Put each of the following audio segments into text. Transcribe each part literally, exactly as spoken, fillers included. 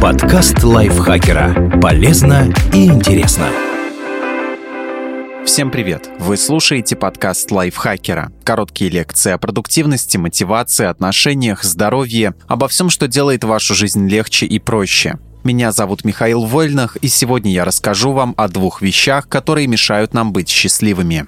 Подкаст лайфхакера. Полезно и интересно. Всем привет! Вы слушаете подкаст лайфхакера. Короткие лекции о продуктивности, мотивации, отношениях, здоровье, обо всем, что делает вашу жизнь легче и проще. Меня зовут Михаил Вольных, и сегодня я расскажу вам о двух вещах, которые мешают нам быть счастливыми.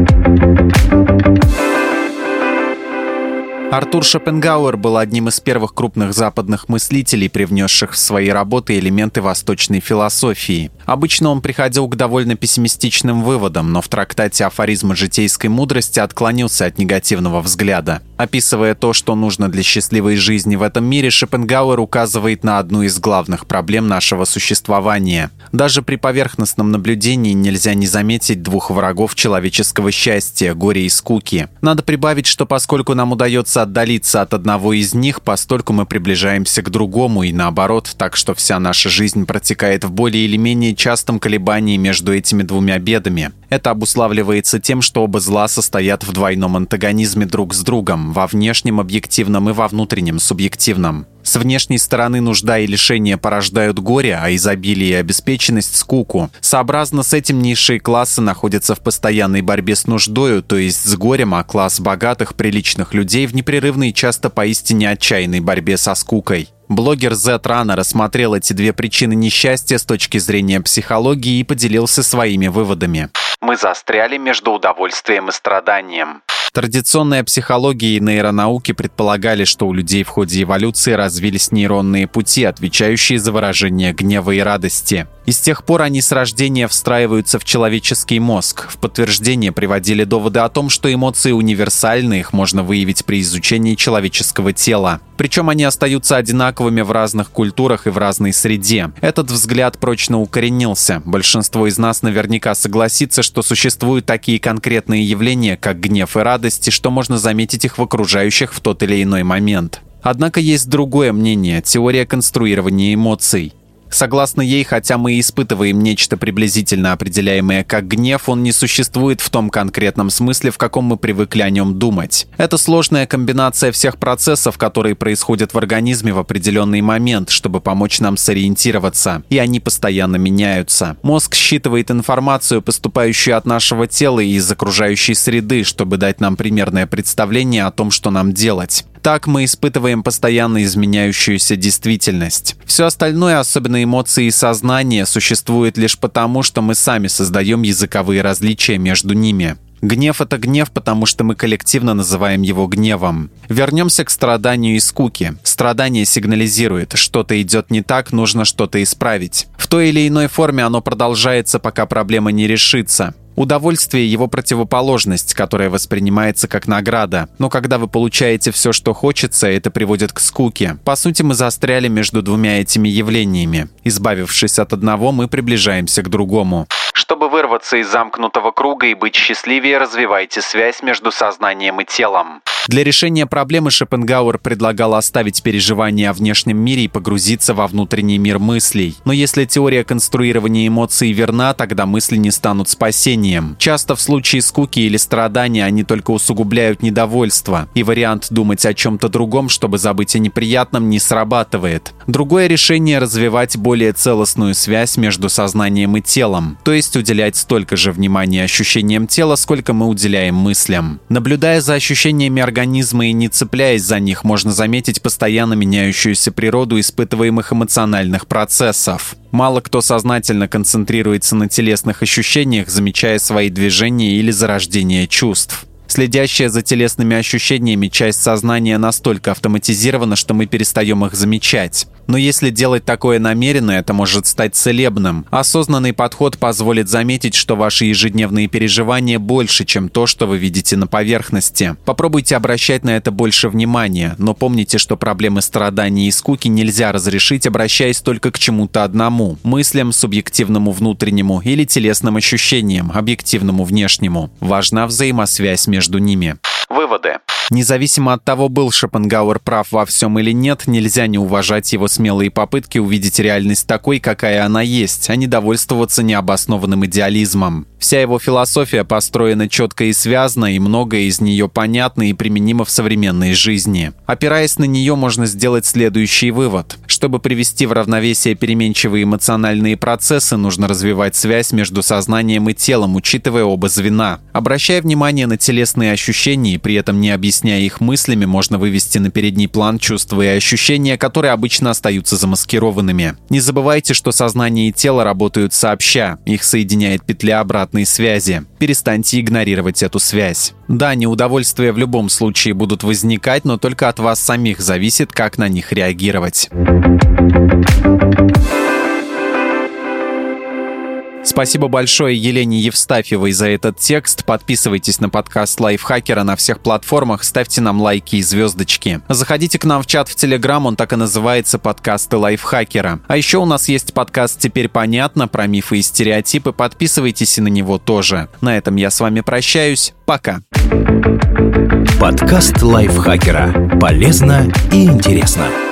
Артур Шопенгауэр был одним из первых крупных западных мыслителей, привнесших в свои работы элементы восточной философии. Обычно он приходил к довольно пессимистичным выводам, но в трактате «Афоризмы житейской мудрости» отклонился от негативного взгляда. Описывая то, что нужно для счастливой жизни в этом мире, Шопенгауэр указывает на одну из главных проблем нашего существования. Даже при поверхностном наблюдении нельзя не заметить двух врагов человеческого счастья – горя и скуки. Надо прибавить, что поскольку нам удается отдалиться от одного из них, постольку мы приближаемся к другому и наоборот, так что вся наша жизнь протекает в более или менее частом колебании между этими двумя бедами. Это обуславливается тем, что оба зла состоят в двойном антагонизме друг с другом, во внешнем объективном и во внутреннем субъективном. С внешней стороны нужда и лишение порождают горе, а изобилие и обеспеченность – скуку. Сообразно с этим низшие классы находятся в постоянной борьбе с нуждою, то есть с горем, а класс богатых, приличных людей в непрерывной и часто поистине отчаянной борьбе со скукой. Блогер Зет Рано рассмотрел эти две причины несчастья с точки зрения психологии и поделился своими выводами. Мы застряли между удовольствием и страданием. Традиционная психология и нейронауки предполагали, что у людей в ходе эволюции развились нейронные пути, отвечающие за выражение гнева и радости. И с тех пор они с рождения встраиваются в человеческий мозг. В подтверждение приводили доводы о том, что эмоции универсальны, их можно выявить при изучении человеческого тела. Причем они остаются одинаковыми в разных культурах и в разной среде. Этот взгляд прочно укоренился. Большинство из нас наверняка согласится, что существуют такие конкретные явления, как гнев и радость, и что можно заметить их в окружающих в тот или иной момент. Однако есть другое мнение – теория конструирования эмоций. Согласно ей, хотя мы и испытываем нечто приблизительно определяемое как гнев, он не существует в том конкретном смысле, в каком мы привыкли о нем думать. Это сложная комбинация всех процессов, которые происходят в организме в определенный момент, чтобы помочь нам сориентироваться, и они постоянно меняются. Мозг считывает информацию, поступающую от нашего тела и из окружающей среды, чтобы дать нам примерное представление о том, что нам делать. Так мы испытываем постоянно изменяющуюся действительность. Все остальное, особенно эмоции и сознание, существует лишь потому, что мы сами создаем языковые различия между ними. Гнев – это гнев, потому что мы коллективно называем его гневом. Вернемся к страданию и скуке. Страдание сигнализирует, что-то идет не так, нужно что-то исправить. В той или иной форме оно продолжается, пока проблема не решится. Удовольствие – его противоположность, которая воспринимается как награда. Но когда вы получаете все, что хочется, это приводит к скуке. По сути, мы застряли между двумя этими явлениями. Избавившись от одного, мы приближаемся к другому. Чтобы вырваться из замкнутого круга и быть счастливее, развивайте связь между сознанием и телом. Для решения проблемы Шопенгауэр предлагал оставить переживания о внешнем мире и погрузиться во внутренний мир мыслей. Но если теория конструирования эмоций верна, тогда мысли не станут спасением. Часто в случае скуки или страдания они только усугубляют недовольство, и вариант думать о чем-то другом, чтобы забыть о неприятном, не срабатывает. Другое решение – развивать более целостную связь между сознанием и телом, то есть уделять столько же внимания ощущениям тела, сколько мы уделяем мыслям. Наблюдая за ощущениями организма и не цепляясь за них, можно заметить постоянно меняющуюся природу испытываемых эмоциональных процессов. Мало кто сознательно концентрируется на телесных ощущениях, замечая свои движения или зарождение чувств. Следящая за телесными ощущениями часть сознания настолько автоматизирована, что мы перестаем их замечать. Но если делать такое намеренно, это может стать целебным. Осознанный подход позволит заметить, что ваши ежедневные переживания больше, чем то, что вы видите на поверхности. Попробуйте обращать на это больше внимания, но помните, что проблемы страданий и скуки нельзя разрешить, обращаясь только к чему-то одному – мыслям, субъективному внутреннему, или телесным ощущениям, объективному внешнему. Важна взаимосвязь между ними. Выводы. Независимо от того, был Шопенгауэр прав во всем или нет, нельзя не уважать его смелые попытки увидеть реальность такой, какая она есть, а не довольствоваться необоснованным идеализмом. Вся его философия построена четко и связно, и многое из нее понятно и применимо в современной жизни. Опираясь на нее, можно сделать следующий вывод, что Чтобы привести в равновесие переменчивые эмоциональные процессы, нужно развивать связь между сознанием и телом, учитывая оба звена. Обращая внимание на телесные ощущения и при этом не объясняя их мыслями, можно вывести на передний план чувства и ощущения, которые обычно остаются замаскированными. Не забывайте, что сознание и тело работают сообща, их соединяет петля обратной связи. Перестаньте игнорировать эту связь. Да, неудовольствия в любом случае будут возникать, но только от вас самих зависит, как на них реагировать. Спасибо большое Елене Евстафьевой за этот текст. Подписывайтесь на подкаст Лайфхакера на всех платформах, ставьте нам лайки и звездочки. Заходите к нам в чат в Телеграм, он так и называется — подкасты Лайфхакера. А еще у нас есть подкаст «Теперь понятно» про мифы и стереотипы. Подписывайтесь и на него тоже. На этом я с вами прощаюсь. Пока. Подкаст Лайфхакера. Полезно и интересно.